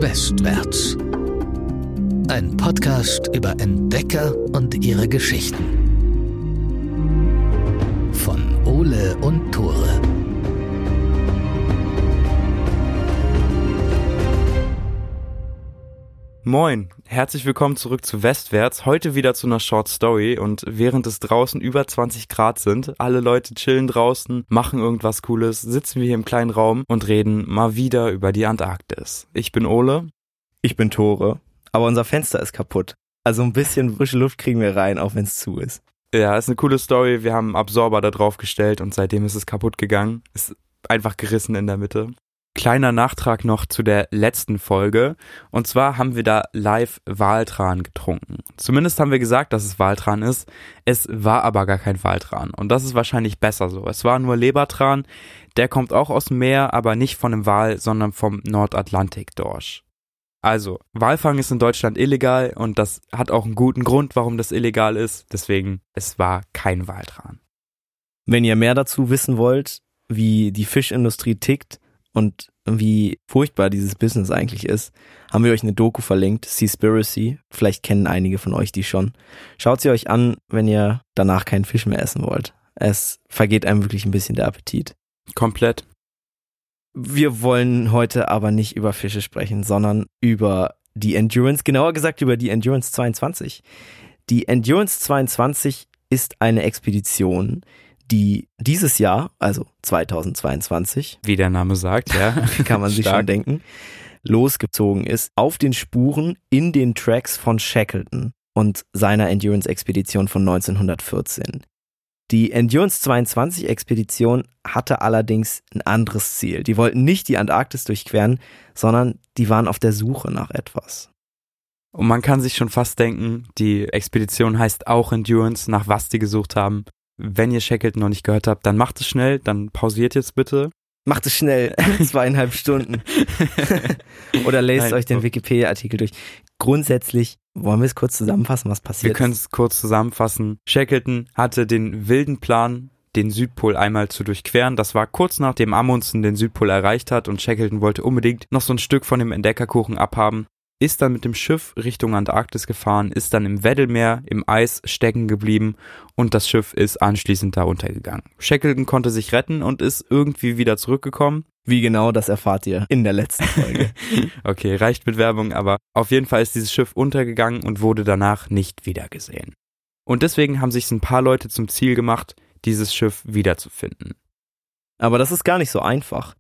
Westwärts. Ein Podcast über Entdecker und ihre Geschichten. Von Ole und Tore. Moin, herzlich willkommen zurück zu Westwärts, heute wieder zu einer Short Story und während es draußen über 20 Grad sind, alle Leute chillen draußen, machen irgendwas Cooles, sitzen wir hier im kleinen Raum und reden mal wieder über die Antarktis. Ich bin Ole. Ich bin Tore, aber unser Fenster ist kaputt, also ein bisschen frische Luft kriegen wir rein, auch wenn es zu ist. Ja, ist eine coole Story, wir haben einen Absorber da drauf gestellt und seitdem ist es kaputt gegangen, ist einfach gerissen in der Mitte. Kleiner Nachtrag noch zu der letzten Folge. Und zwar haben wir da live Waltran getrunken. Zumindest haben wir gesagt, dass es Waltran ist. Es war aber gar kein Waltran. Und das ist wahrscheinlich besser so. Es war nur Lebertran. Der kommt auch aus dem Meer, aber nicht von einem Wal, sondern vom Nordatlantik-Dorsch. Also, Walfang ist in Deutschland illegal und das hat auch einen guten Grund, warum das illegal ist. Deswegen, es war kein Waltran. Wenn ihr mehr dazu wissen wollt, wie die Fischindustrie tickt, und wie furchtbar dieses Business eigentlich ist, haben wir euch eine Doku verlinkt, Seaspiracy. Vielleicht kennen einige von euch die schon. Schaut sie euch an, wenn ihr danach keinen Fisch mehr essen wollt. Es vergeht einem wirklich ein bisschen der Appetit. Komplett. Wir wollen heute aber nicht über Fische sprechen, sondern über die Endurance, genauer gesagt über die Endurance 22. Die Endurance 22 ist eine Expedition, die dieses Jahr, also 2022, wie der Name sagt, ja, kann man sich schon denken, losgezogen ist auf den Spuren in den Tracks von Shackleton und seiner Endurance-Expedition von 1914. Die Endurance 22-Expedition hatte allerdings ein anderes Ziel. Die wollten nicht die Antarktis durchqueren, sondern die waren auf der Suche nach etwas. Und man kann sich schon fast denken, die Expedition heißt auch Endurance, nach was die gesucht haben. Wenn ihr Shackleton noch nicht gehört habt, dann macht es schnell, dann pausiert jetzt bitte. Macht es schnell, 2,5 Stunden. Oder lest euch den Wikipedia-Artikel durch. Grundsätzlich, wollen wir es kurz zusammenfassen, was passiert ist? Wir können es kurz zusammenfassen. Shackleton hatte den wilden Plan, den Südpol einmal zu durchqueren. Das war kurz nachdem Amundsen den Südpol erreicht hat und Shackleton wollte unbedingt noch so ein Stück von dem Entdeckerkuchen abhaben. Ist dann mit dem Schiff Richtung Antarktis gefahren, ist dann im Weddellmeer im Eis stecken geblieben und das Schiff ist anschließend da untergegangen. Shackleton konnte sich retten und ist irgendwie wieder zurückgekommen. Wie genau, das erfahrt ihr in der letzten Folge. Okay, reicht mit Werbung, aber auf jeden Fall ist dieses Schiff untergegangen und wurde danach nicht wiedergesehen. Und deswegen haben sich ein paar Leute zum Ziel gemacht, dieses Schiff wiederzufinden. Aber das ist gar nicht so einfach.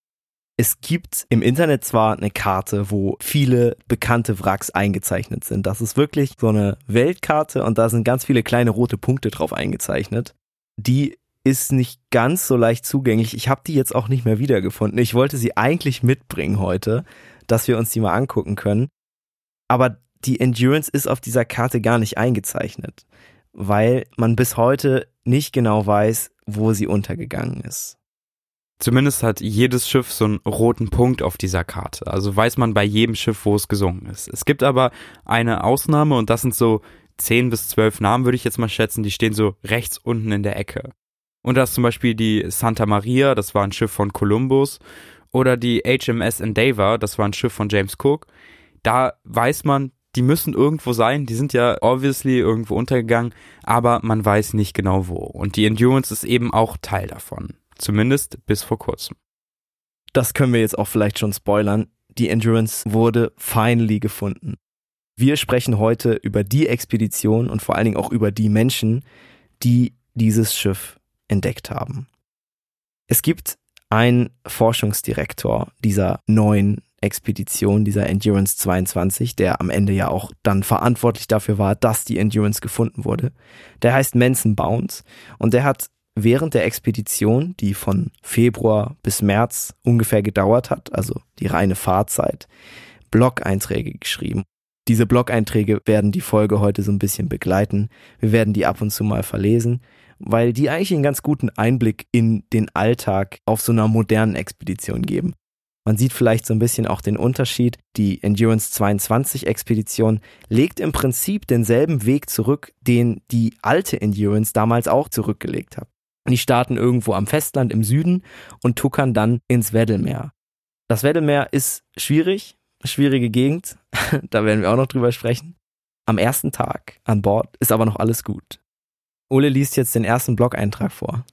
Es gibt im Internet zwar eine Karte, wo viele bekannte Wracks eingezeichnet sind. Das ist wirklich so eine Weltkarte und da sind ganz viele kleine rote Punkte drauf eingezeichnet. Die ist nicht ganz so leicht zugänglich. Ich habe die jetzt auch nicht mehr wiedergefunden. Ich wollte sie eigentlich mitbringen heute, dass wir uns die mal angucken können. Aber die Endurance ist auf dieser Karte gar nicht eingezeichnet, weil man bis heute nicht genau weiß, wo sie untergegangen ist. Zumindest hat jedes Schiff so einen roten Punkt auf dieser Karte. Also weiß man bei jedem Schiff, wo es gesunken ist. Es gibt aber eine Ausnahme und das sind so 10 bis 12 Namen, würde ich jetzt mal schätzen. Die stehen so rechts unten in der Ecke. Und da ist zum Beispiel die Santa Maria, das war ein Schiff von Columbus. Oder die HMS Endeavour, das war ein Schiff von James Cook. Da weiß man, die müssen irgendwo sein. Die sind ja obviously irgendwo untergegangen, aber man weiß nicht genau wo. Und die Endurance ist eben auch Teil davon. Zumindest bis vor kurzem. Das können wir jetzt auch vielleicht schon spoilern. Die Endurance wurde finally gefunden. Wir sprechen heute über die Expedition und vor allen Dingen auch über die Menschen, die dieses Schiff entdeckt haben. Es gibt einen Forschungsdirektor dieser neuen Expedition, dieser Endurance 22, der am Ende ja auch dann verantwortlich dafür war, dass die Endurance gefunden wurde. Der heißt Manson Bounds und der hat während der Expedition, die von Februar bis März ungefähr gedauert hat, also die reine Fahrzeit, Blog-Einträge geschrieben. Diese Blog-Einträge werden die Folge heute so ein bisschen begleiten. Wir werden die ab und zu mal verlesen, weil die eigentlich einen ganz guten Einblick in den Alltag auf so einer modernen Expedition geben. Man sieht vielleicht so ein bisschen auch den Unterschied. Die Endurance 22 Expedition legt im Prinzip denselben Weg zurück, den die alte Endurance damals auch zurückgelegt hat. Die starten irgendwo am Festland im Süden und tuckern dann ins Weddellmeer. Das Weddellmeer ist schwierig, schwierige Gegend, da werden wir auch noch drüber sprechen. Am ersten Tag an Bord ist aber noch alles gut. Ole liest jetzt den ersten Blog-Eintrag vor.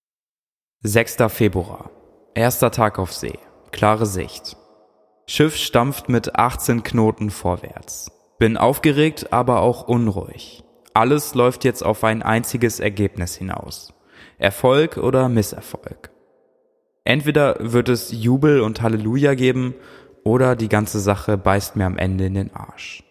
6. Februar. Erster Tag auf See. Klare Sicht. Schiff stampft mit 18 Knoten vorwärts. Bin aufgeregt, aber auch unruhig. Alles läuft jetzt auf ein einziges Ergebnis hinaus. Erfolg oder Misserfolg. Entweder wird es Jubel und Halleluja geben, oder die ganze Sache beißt mir am Ende in den Arsch.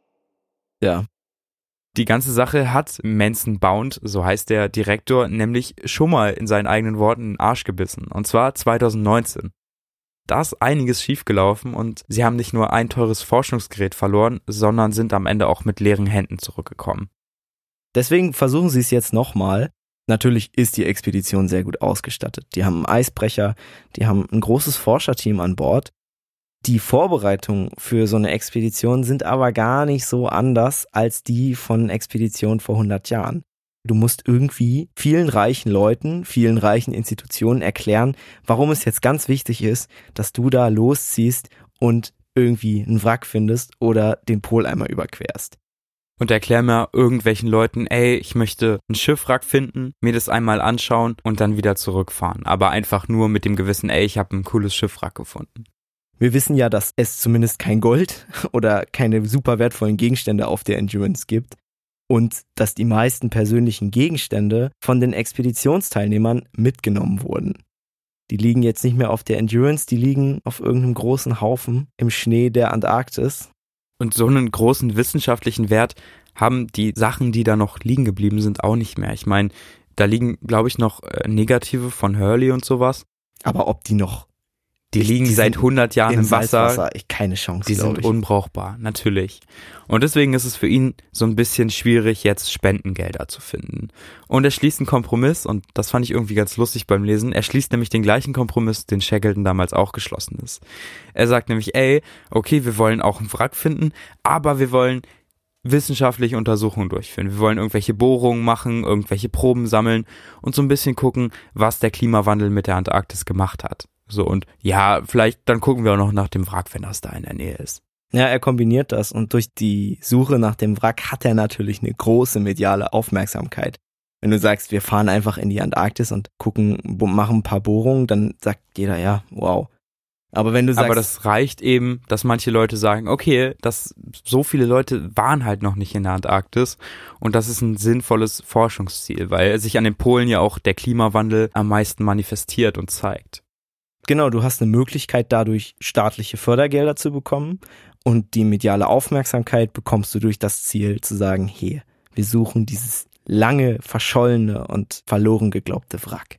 Ja. Die ganze Sache hat Manson Bount, so heißt der Direktor, nämlich schon mal in seinen eigenen Worten in den Arsch gebissen. Und zwar 2019. Da ist einiges schiefgelaufen und sie haben nicht nur ein teures Forschungsgerät verloren, sondern sind am Ende auch mit leeren Händen zurückgekommen. Deswegen versuchen sie es jetzt nochmal. Natürlich ist die Expedition sehr gut ausgestattet. Die haben einen Eisbrecher, die haben ein großes Forscherteam an Bord. Die Vorbereitungen für so eine Expedition sind aber gar nicht so anders als die von Expeditionen vor 100 Jahren. Du musst irgendwie vielen reichen Leuten, vielen reichen Institutionen erklären, warum es jetzt ganz wichtig ist, dass du da losziehst und irgendwie einen Wrack findest oder den Poleimer überquerst. Und erklär mir irgendwelchen Leuten, ey, ich möchte ein Schiffwrack finden, mir das einmal anschauen und dann wieder zurückfahren. Aber einfach nur mit dem Gewissen, ey, ich habe ein cooles Schiffwrack gefunden. Wir wissen ja, dass es zumindest kein Gold oder keine super wertvollen Gegenstände auf der Endurance gibt und dass die meisten persönlichen Gegenstände von den Expeditionsteilnehmern mitgenommen wurden. Die liegen jetzt nicht mehr auf der Endurance, die liegen auf irgendeinem großen Haufen im Schnee der Antarktis. Und so einen großen wissenschaftlichen Wert haben die Sachen, die da noch liegen geblieben sind, auch nicht mehr. Ich meine, da liegen, glaube ich, noch Negative von Hurley und sowas. Aber ob die noch... Die liegen seit 100 Jahren im Wasser. Keine Chance, die sind unbrauchbar, natürlich. Und deswegen ist es für ihn so ein bisschen schwierig, jetzt Spendengelder zu finden. Und er schließt einen Kompromiss, und das fand ich irgendwie ganz lustig beim Lesen. Er schließt nämlich den gleichen Kompromiss, den Shackleton damals auch geschlossen ist. Er sagt nämlich, ey, okay, wir wollen auch einen Wrack finden, aber wir wollen wissenschaftliche Untersuchungen durchführen. Wir wollen irgendwelche Bohrungen machen, irgendwelche Proben sammeln und so ein bisschen gucken, was der Klimawandel mit der Antarktis gemacht hat. So, und ja, vielleicht dann gucken wir auch noch nach dem Wrack, wenn das da in der Nähe ist. Ja, er kombiniert das, und durch die Suche nach dem Wrack hat er natürlich eine große mediale Aufmerksamkeit. Wenn du sagst, wir fahren einfach in die Antarktis und machen ein paar Bohrungen, dann sagt jeder, ja, wow. Aber wenn du sagst... Aber das reicht eben, dass manche Leute sagen, okay, so viele Leute waren halt noch nicht in der Antarktis, und das ist ein sinnvolles Forschungsziel, weil sich an den Polen ja auch der Klimawandel am meisten manifestiert und zeigt. Genau, du hast eine Möglichkeit, dadurch staatliche Fördergelder zu bekommen, und die mediale Aufmerksamkeit bekommst du durch das Ziel zu sagen, hey, wir suchen dieses lange verschollene und verloren geglaubte Wrack.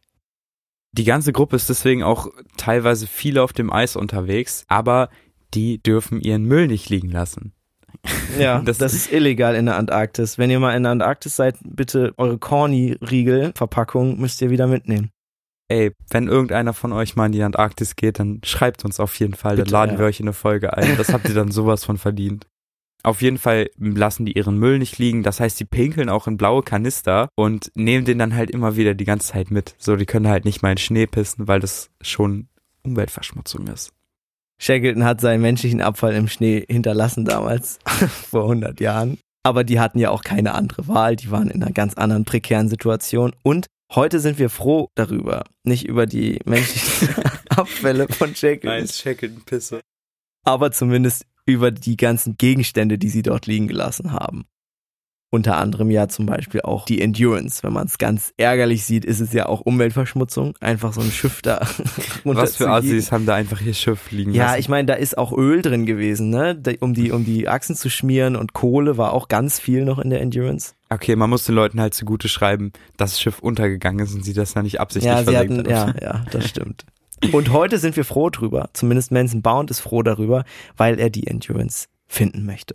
Die ganze Gruppe ist deswegen auch teilweise viele auf dem Eis unterwegs, aber die dürfen ihren Müll nicht liegen lassen. Ja, das ist illegal in der Antarktis. Wenn ihr mal in der Antarktis seid, bitte eure Corny-Riegel-Verpackung müsst ihr wieder mitnehmen. Ey, wenn irgendeiner von euch mal in die Antarktis geht, dann schreibt uns auf jeden Fall, bitte, dann laden wir euch in eine Folge ein. Das habt ihr dann sowas von verdient. Auf jeden Fall lassen die ihren Müll nicht liegen, das heißt, die pinkeln auch in blaue Kanister und nehmen den dann halt immer wieder die ganze Zeit mit. So, die können halt nicht mal in Schnee pissen, weil das schon Umweltverschmutzung ist. Shackleton hat seinen menschlichen Abfall im Schnee hinterlassen damals, vor 100 Jahren. Aber die hatten ja auch keine andere Wahl, die waren in einer ganz anderen prekären Situation, und heute sind wir froh darüber, nicht über die menschlichen Abfälle von Shackleton. Nice, Shackleton-Pisse. Aber zumindest über die ganzen Gegenstände, die sie dort liegen gelassen haben. Unter anderem ja zum Beispiel auch die Endurance. Wenn man es ganz ärgerlich sieht, ist es ja auch Umweltverschmutzung, einfach so ein Schiff da runter. Was für Assis haben da einfach ihr Schiff liegen lassen? Ja, ich meine, da ist auch Öl drin gewesen, ne? Um die Achsen zu schmieren, und Kohle war auch ganz viel noch in der Endurance. Okay, man muss den Leuten halt zugute schreiben, dass das Schiff untergegangen ist und sie das da nicht absichtlich versenkt haben. Ja, das stimmt. Und heute sind wir froh drüber, zumindest Manson Bount ist froh darüber, weil er die Endurance finden möchte.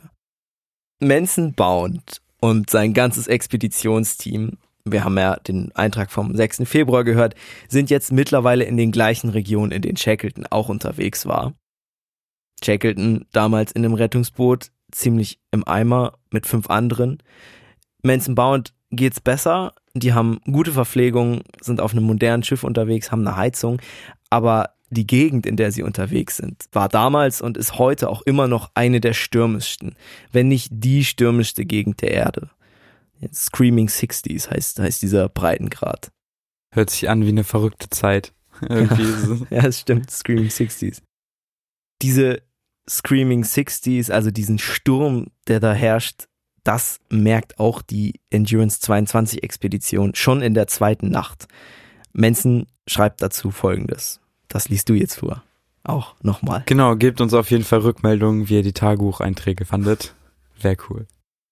Manson Bount und sein ganzes Expeditionsteam, wir haben ja den Eintrag vom 6. Februar gehört, sind jetzt mittlerweile in den gleichen Regionen, in denen Shackleton auch unterwegs war. Shackleton damals in einem Rettungsboot, ziemlich im Eimer mit 5 anderen. Manson Bount geht's besser, die haben gute Verpflegung, sind auf einem modernen Schiff unterwegs, haben eine Heizung, aber die Gegend, in der sie unterwegs sind, war damals und ist heute auch immer noch eine der stürmischsten, wenn nicht die stürmischste Gegend der Erde. Screaming 60s heißt dieser Breitengrad. Hört sich an wie eine verrückte Zeit. Irgendwie so. Ja, es stimmt, Screaming 60s. Diese Screaming 60s, also diesen Sturm, der da herrscht, das merkt auch die Endurance 22 Expedition schon in der zweiten Nacht. Manson schreibt dazu Folgendes. Das liest du jetzt vor. Auch nochmal. Genau, gebt uns auf jeden Fall Rückmeldungen, wie ihr die Tagebucheinträge fandet. Wäre cool.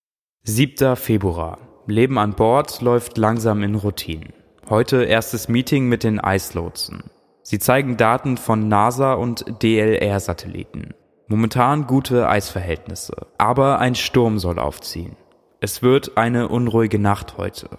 7. Februar. Leben an Bord läuft langsam in Routinen. Heute erstes Meeting mit den Eislotsen. Sie zeigen Daten von NASA und DLR-Satelliten. Momentan gute Eisverhältnisse, aber ein Sturm soll aufziehen. Es wird eine unruhige Nacht heute.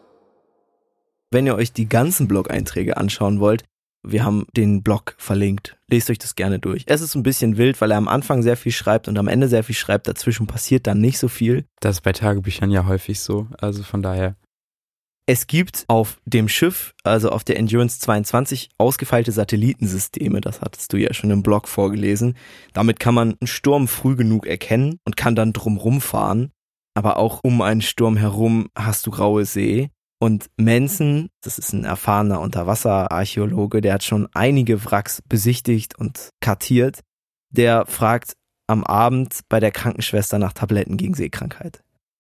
Wenn ihr euch die ganzen Blog-Einträge anschauen wollt, wir haben den Blog verlinkt. Lest euch das gerne durch. Es ist ein bisschen wild, weil er am Anfang sehr viel schreibt und am Ende sehr viel schreibt. Dazwischen passiert dann nicht so viel. Das ist bei Tagebüchern ja häufig so, also von daher. Es gibt auf dem Schiff, also auf der Endurance 22, ausgefeilte Satellitensysteme. Das hattest du ja schon im Blog vorgelesen. Damit kann man einen Sturm früh genug erkennen und kann dann drumrum fahren. Aber auch um einen Sturm herum hast du graue See. Und Manson, das ist ein erfahrener Unterwasserarchäologe, der hat schon einige Wracks besichtigt und kartiert. Der fragt am Abend bei der Krankenschwester nach Tabletten gegen Seekrankheit.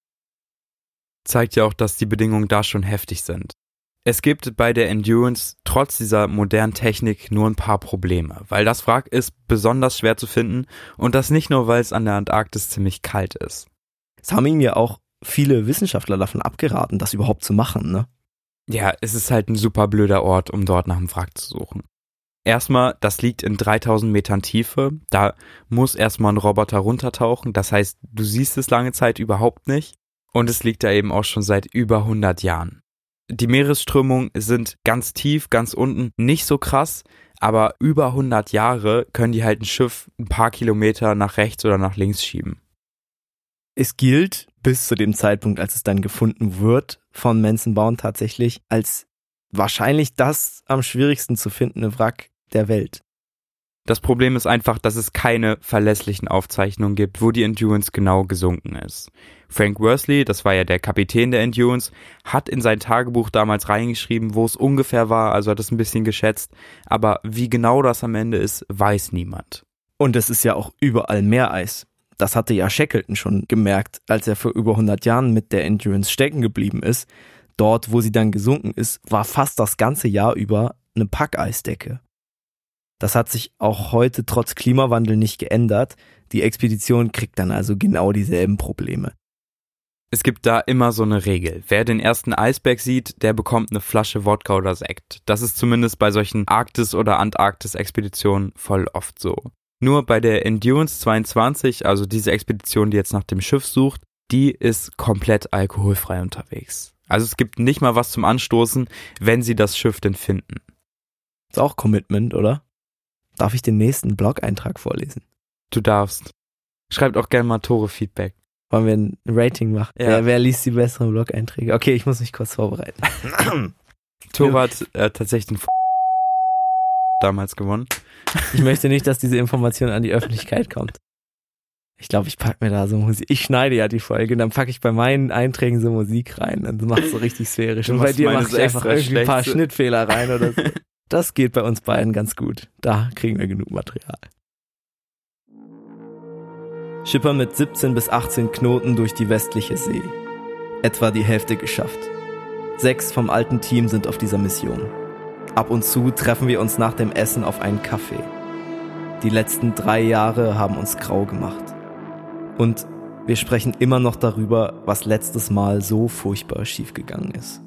Zeigt ja auch, dass die Bedingungen da schon heftig sind. Es gibt bei der Endurance trotz dieser modernen Technik nur ein paar Probleme, weil das Wrack ist besonders schwer zu finden und das nicht nur, weil es an der Antarktis ziemlich kalt ist. Es haben ihm ja auch viele Wissenschaftler davon abgeraten, das überhaupt zu machen, ne? Ja, es ist halt ein super blöder Ort, um dort nach einem Wrack zu suchen. Erstmal, das liegt in 3000 Metern Tiefe, da muss erstmal ein Roboter runtertauchen, das heißt, du siehst es lange Zeit überhaupt nicht und es liegt da eben auch schon seit über 100 Jahren. Die Meeresströmungen sind ganz tief, ganz unten, nicht so krass, aber über 100 Jahre können die halt ein Schiff ein paar Kilometer nach rechts oder nach links schieben. Es gilt bis zu dem Zeitpunkt, als es dann gefunden wird von Manson Bound tatsächlich, als wahrscheinlich das am schwierigsten zu findende Wrack der Welt. Das Problem ist einfach, dass es keine verlässlichen Aufzeichnungen gibt, wo die Endurance genau gesunken ist. Frank Worsley, das war ja der Kapitän der Endurance, hat in sein Tagebuch damals reingeschrieben, wo es ungefähr war, also hat es ein bisschen geschätzt, aber wie genau das am Ende ist, weiß niemand. Und es ist ja auch überall Meereis. Das hatte ja Shackleton schon gemerkt, als er vor über 100 Jahren mit der Endurance stecken geblieben ist. Dort, wo sie dann gesunken ist, war fast das ganze Jahr über eine Packeisdecke. Das hat sich auch heute trotz Klimawandel nicht geändert. Die Expedition kriegt dann also genau dieselben Probleme. Es gibt da immer so eine Regel. Wer den ersten Eisberg sieht, der bekommt eine Flasche Wodka oder Sekt. Das ist zumindest bei solchen Arktis- oder Antarktis-Expeditionen voll oft so. Nur bei der Endurance 22, also diese Expedition, die jetzt nach dem Schiff sucht, die ist komplett alkoholfrei unterwegs. Also es gibt nicht mal was zum Anstoßen, wenn sie das Schiff denn finden. Ist auch Commitment, oder? Darf ich den nächsten Blog-Eintrag vorlesen? Du darfst. Schreibt auch gerne mal Tore-Feedback. Wollen wir ein Rating machen? Ja. Wer liest die besseren Blog-Einträge? Okay, ich muss mich kurz vorbereiten. Tore hat tatsächlich den damals gewonnen. Ich möchte nicht, dass diese Information an die Öffentlichkeit kommt. Ich glaube, ich packe mir da so Musik. Ich schneide ja die Folge und dann packe ich bei meinen Einträgen so Musik rein. Dann macht es so richtig sphärisch. Und bei dir mache ich einfach irgendwie ein paar Schnittfehler rein oder so. Das geht bei uns beiden ganz gut. Da kriegen wir genug Material. Schipper mit 17 bis 18 Knoten durch die westliche See. Etwa die Hälfte geschafft. 6 vom alten Team sind auf dieser Mission. Ab und zu treffen wir uns nach dem Essen auf einen Kaffee. Die letzten 3 Jahre haben uns grau gemacht. Und wir sprechen immer noch darüber, was letztes Mal so furchtbar schiefgegangen ist.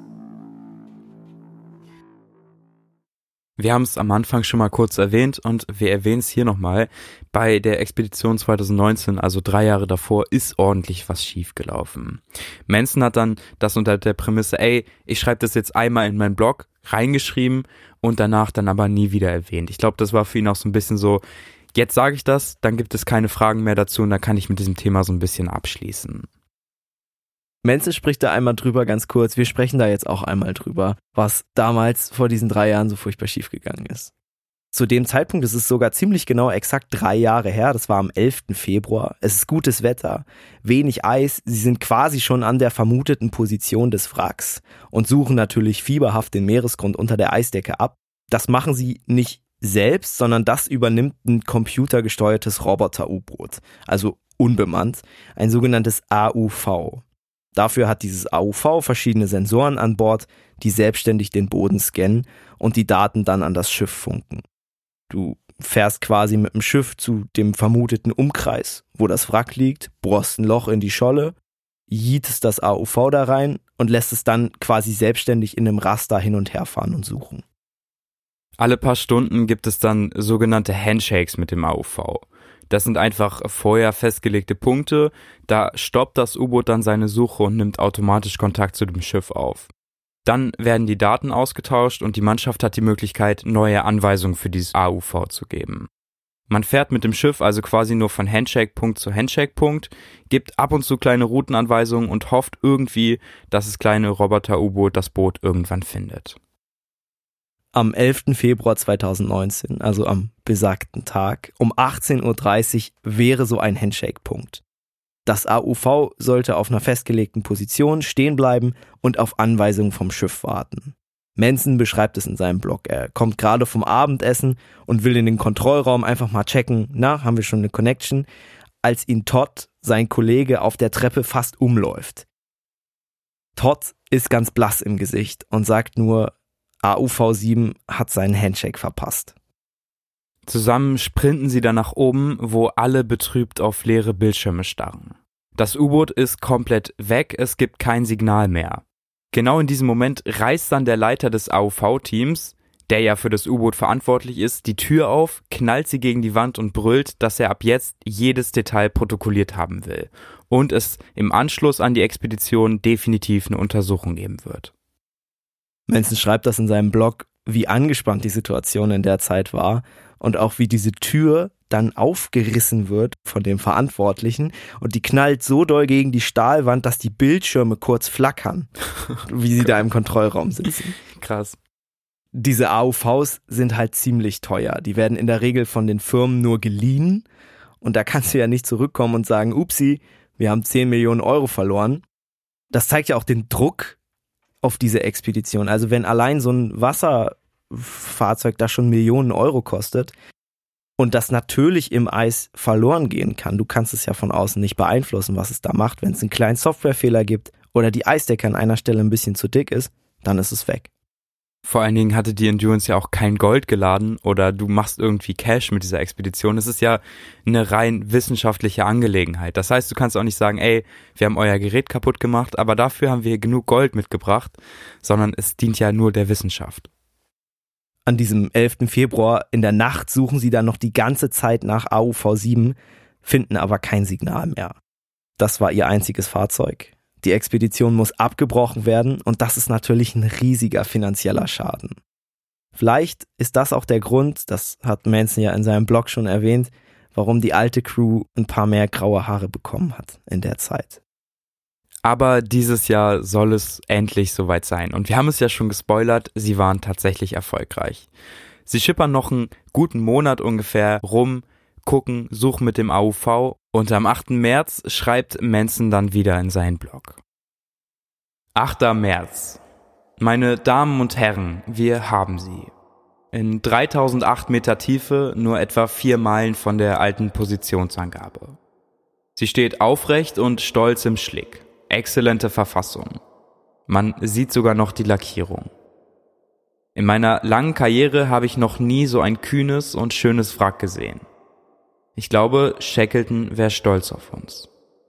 Wir haben es am Anfang schon mal kurz erwähnt und wir erwähnen es hier nochmal. Bei der Expedition 2019, also 3 Jahre davor, ist ordentlich was schiefgelaufen. Manson hat dann das unter der Prämisse, ich schreibe das jetzt einmal in meinen Blog, reingeschrieben und danach dann aber nie wieder erwähnt. Ich glaube, das war für ihn auch so ein bisschen so, jetzt sage ich das, dann gibt es keine Fragen mehr dazu und dann kann ich mit diesem Thema so ein bisschen abschließen. Manson spricht da einmal drüber, ganz kurz. Wir sprechen da jetzt auch einmal drüber, was damals vor diesen 3 Jahren so furchtbar schief gegangen ist. Zu dem Zeitpunkt, es ist sogar ziemlich genau exakt 3 Jahre her, das war am 11. Februar. Es ist gutes Wetter, wenig Eis, sie sind quasi schon an der vermuteten Position des Wracks und suchen natürlich fieberhaft den Meeresgrund unter der Eisdecke ab. Das machen sie nicht selbst, sondern das übernimmt ein computergesteuertes Roboter-U-Boot, also unbemannt, ein sogenanntes AUV. Dafür hat dieses AUV verschiedene Sensoren an Bord, die selbstständig den Boden scannen und die Daten dann an das Schiff funken. Du fährst quasi mit dem Schiff zu dem vermuteten Umkreis, wo das Wrack liegt, bohrst ein Loch in die Scholle, jietest das AUV da rein und lässt es dann quasi selbstständig in einem Raster hin und her fahren und suchen. Alle paar Stunden gibt es dann sogenannte Handshakes mit dem AUV. Das sind einfach vorher festgelegte Punkte, da stoppt das U-Boot dann seine Suche und nimmt automatisch Kontakt zu dem Schiff auf. Dann werden die Daten ausgetauscht und die Mannschaft hat die Möglichkeit, neue Anweisungen für dieses AUV zu geben. Man fährt mit dem Schiff also quasi nur von Handshake-Punkt zu Handshake-Punkt, gibt ab und zu kleine Routenanweisungen und hofft irgendwie, dass das kleine Roboter-U-Boot das Boot irgendwann findet. Am 11. Februar 2019, also am besagten Tag, um 18.30 Uhr wäre so ein Handshake-Punkt. Das AUV sollte auf einer festgelegten Position stehen bleiben und auf Anweisungen vom Schiff warten. Manson beschreibt es in seinem Blog. Er kommt gerade vom Abendessen und will in den Kontrollraum einfach mal checken, haben wir schon eine Connection, als ihn Todd, sein Kollege, auf der Treppe fast umläuft. Todd ist ganz blass im Gesicht und sagt nur, AUV-7 hat seinen Handshake verpasst. Zusammen sprinten sie dann nach oben, wo alle betrübt auf leere Bildschirme starren. Das U-Boot ist komplett weg, es gibt kein Signal mehr. Genau in diesem Moment reißt dann der Leiter des AUV-Teams, der ja für das U-Boot verantwortlich ist, die Tür auf, knallt sie gegen die Wand und brüllt, dass er ab jetzt jedes Detail protokolliert haben will und es im Anschluss an die Expedition definitiv eine Untersuchung geben wird. Manson schreibt das in seinem Blog, wie angespannt die Situation in der Zeit war und auch wie diese Tür dann aufgerissen wird von dem Verantwortlichen und die knallt so doll gegen die Stahlwand, dass die Bildschirme kurz flackern, wie sie da im Kontrollraum sitzen. Krass. Diese AUVs sind halt ziemlich teuer. Die werden in der Regel von den Firmen nur geliehen und da kannst du ja nicht zurückkommen und sagen, upsi, wir haben 10 Millionen Euro verloren. Das zeigt ja auch den Druck auf diese Expedition. Also wenn allein so ein Wasserfahrzeug da schon Millionen Euro kostet und das natürlich im Eis verloren gehen kann, du kannst es ja von außen nicht beeinflussen, was es da macht. Wenn es einen kleinen Softwarefehler gibt oder die Eisdecke an einer Stelle ein bisschen zu dick ist, dann ist es weg. Vor allen Dingen hatte die Endurance ja auch kein Gold geladen oder du machst irgendwie Cash mit dieser Expedition. Es ist ja eine rein wissenschaftliche Angelegenheit. Das heißt, du kannst auch nicht sagen, ey, wir haben euer Gerät kaputt gemacht, aber dafür haben wir genug Gold mitgebracht, sondern es dient ja nur der Wissenschaft. An diesem 11. Februar in der Nacht suchen sie dann noch die ganze Zeit nach AUV-7, finden aber kein Signal mehr. Das war ihr einziges Fahrzeug. Die Expedition muss abgebrochen werden und das ist natürlich ein riesiger finanzieller Schaden. Vielleicht ist das auch der Grund, das hat Manson ja in seinem Blog schon erwähnt, warum die alte Crew ein paar mehr graue Haare bekommen hat in der Zeit. Aber dieses Jahr soll es endlich soweit sein. Und wir haben es ja schon gespoilert, sie waren tatsächlich erfolgreich. Sie schippern noch einen guten Monat ungefähr rum, gucken, suchen mit dem AUV und am 8. März schreibt Manson dann wieder in seinen Blog. 8. März. Meine Damen und Herren, wir haben sie. In 3008 Meter Tiefe, nur etwa 4 Meilen von der alten Positionsangabe. Sie steht aufrecht und stolz im Schlick. Exzellente Verfassung. Man sieht sogar noch die Lackierung. In meiner langen Karriere habe ich noch nie so ein kühnes und schönes Wrack gesehen. Ich glaube, Shackleton wäre stolz auf uns.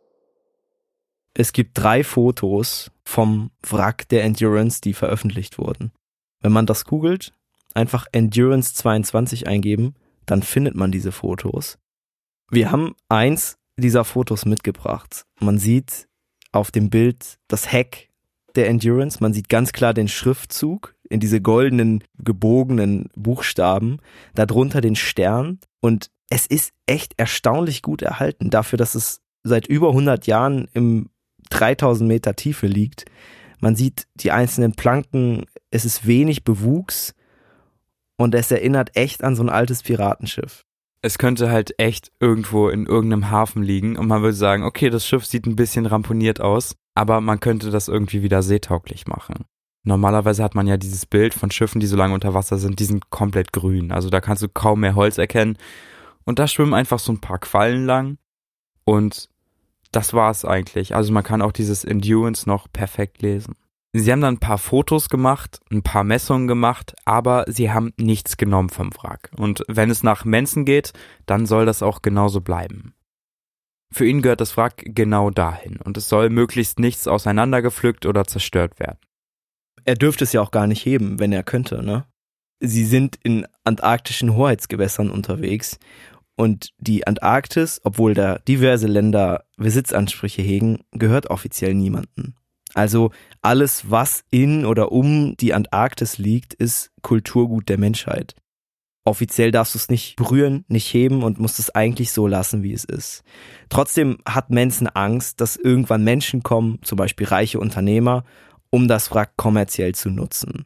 Es gibt 3 Fotos vom Wrack der Endurance, die veröffentlicht wurden. Wenn man das googelt, einfach Endurance 22 eingeben, dann findet man diese Fotos. Wir haben eins dieser Fotos mitgebracht. Man sieht auf dem Bild das Heck der Endurance, man sieht ganz klar den Schriftzug in diese goldenen, gebogenen Buchstaben, darunter den Stern und es ist echt erstaunlich gut erhalten, dafür, dass es seit über 100 Jahren im 3000 Meter Tiefe liegt. Man sieht die einzelnen Planken, es ist wenig Bewuchs Und es erinnert echt an so ein altes Piratenschiff. Es könnte halt echt irgendwo in irgendeinem Hafen liegen und man würde sagen, okay, das Schiff sieht ein bisschen ramponiert aus, aber man könnte das irgendwie wieder seetauglich machen. Normalerweise hat man ja dieses Bild von Schiffen, die so lange unter Wasser sind, die sind komplett grün. Also da kannst du kaum mehr Holz erkennen. Und da schwimmen einfach so ein paar Quallen lang. Und das war's eigentlich. Also man kann auch dieses Endurance noch perfekt lesen. Sie haben dann ein paar Fotos gemacht, ein paar Messungen gemacht, aber sie haben nichts genommen vom Wrack. Und wenn es nach Manson geht, dann soll das auch genauso bleiben. Für ihn gehört das Wrack genau dahin und es soll möglichst nichts auseinandergepflückt oder zerstört werden. Er dürfte es ja auch gar nicht heben, wenn er könnte, ne? Sie sind in antarktischen Hoheitsgewässern unterwegs und die Antarktis, obwohl da diverse Länder Besitzansprüche hegen, gehört offiziell niemandem. Also alles, was in oder um die Antarktis liegt, ist Kulturgut der Menschheit. Offiziell darfst du es nicht berühren, nicht heben und musst es eigentlich so lassen, wie es ist. Trotzdem hat Manson Angst, dass irgendwann Menschen kommen, zum Beispiel reiche Unternehmer, um das Wrack kommerziell zu nutzen.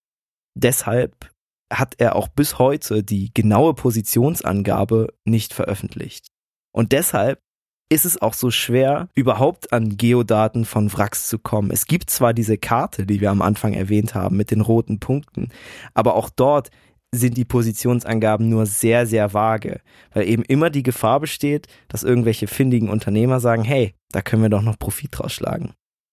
Deshalb hat er auch bis heute die genaue Positionsangabe nicht veröffentlicht. Und deshalb ist es auch so schwer, überhaupt an Geodaten von Wracks zu kommen. Es gibt zwar diese Karte, die wir am Anfang erwähnt haben, mit den roten Punkten, aber auch dort sind die Positionsangaben nur sehr, sehr vage, weil eben immer die Gefahr besteht, dass irgendwelche findigen Unternehmer sagen, hey, da können wir doch noch Profit draus schlagen.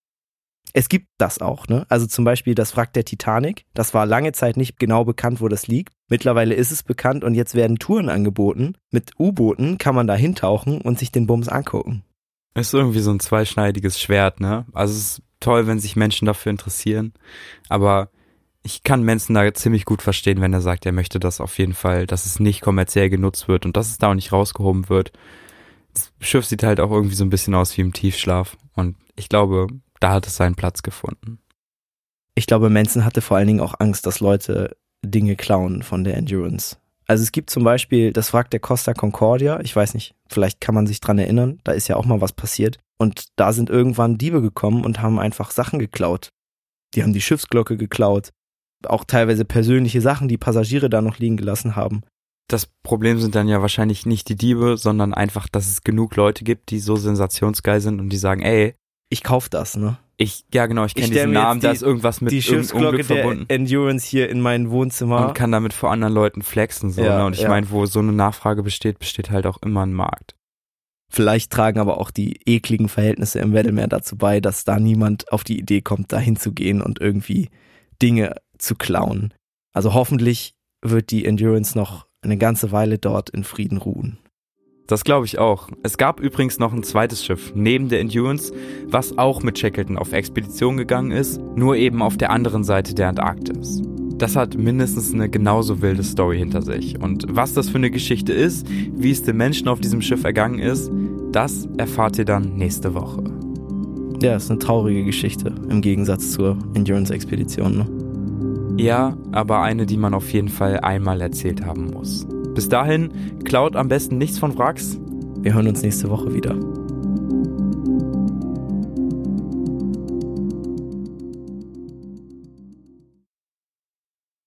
Es gibt das auch, ne? Also zum Beispiel das Wrack der Titanic, das war lange Zeit nicht genau bekannt, wo das liegt. Mittlerweile ist es bekannt und jetzt werden Touren angeboten. Mit U-Booten kann man da hintauchen und sich den Bums angucken. Ist irgendwie so ein zweischneidiges Schwert, ne? Also es ist toll, wenn sich Menschen dafür interessieren, aber ich kann Manson da ziemlich gut verstehen, wenn er sagt, er möchte das auf jeden Fall, dass es nicht kommerziell genutzt wird und dass es da auch nicht rausgehoben wird. Das Schiff sieht halt auch irgendwie so ein bisschen aus wie im Tiefschlaf und ich glaube, da hat es seinen Platz gefunden. Ich glaube, Manson hatte vor allen Dingen auch Angst, dass Leute Dinge klauen von der Endurance. Also es gibt zum Beispiel das Wrack der Costa Concordia, ich weiß nicht, vielleicht kann man sich dran erinnern, da ist ja auch mal was passiert. Und da sind irgendwann Diebe gekommen und haben einfach Sachen geklaut. Die haben die Schiffsglocke geklaut, auch teilweise persönliche Sachen, die Passagiere da noch liegen gelassen haben. Das Problem sind dann ja wahrscheinlich nicht die Diebe, sondern einfach, dass es genug Leute gibt, die so sensationsgeil sind und die sagen, ey, ich kauf das, ne? Ich kenne diesen Namen, da ist irgendwas mit die Schiffsglocke verbunden. Der Endurance hier in mein Wohnzimmer. Und kann damit vor anderen Leuten flexen, so, ja, ne? Und ich meine, wo so eine Nachfrage besteht, besteht halt auch immer ein Markt. Vielleicht tragen aber auch die ekligen Verhältnisse im Weddellmeer dazu bei, dass da niemand auf die Idee kommt, da hinzugehen und irgendwie Dinge zu klauen. Also hoffentlich wird die Endurance noch eine ganze Weile dort in Frieden ruhen. Das glaube ich auch. Es gab übrigens noch ein zweites Schiff neben der Endurance, was auch mit Shackleton auf Expedition gegangen ist, nur eben auf der anderen Seite der Antarktis. Das hat mindestens eine genauso wilde Story hinter sich. Und was das für eine Geschichte ist, wie es den Menschen auf diesem Schiff ergangen ist, das erfahrt ihr dann nächste Woche. Ja, ist eine traurige Geschichte im Gegensatz zur Endurance-Expedition, ne? Ja, aber eine, die man auf jeden Fall einmal erzählt haben muss. Bis dahin, klaut am besten nichts von Wracks. Wir hören uns nächste Woche wieder.